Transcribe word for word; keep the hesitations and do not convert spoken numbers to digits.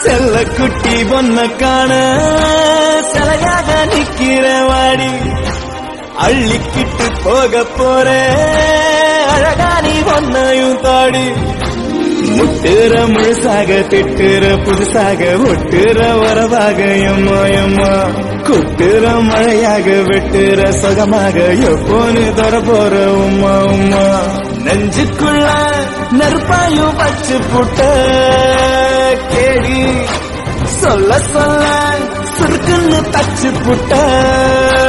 செல்ல குட்டி பொன்ன காண சிலையாக நிக்கிற வாடி அள்ளிக்கிட்டு போக போற அழகா நீ பொன்னையும் தாடி முட்டுற முழுசாக திட்டுற புதுசாக ஒட்டுற வரவாக எம்மா எம்மா கொட்டுற மழையாக வெட்டுற சுகமாக எப்போன்னு தர போற உம்மா உம்மா நெஞ்சுக்குள்ள நெருப்பாயும் வச்சு புட்ட கேடி சொல்ல சொல்ல சுருக்குன்னு தச்சு புட்ட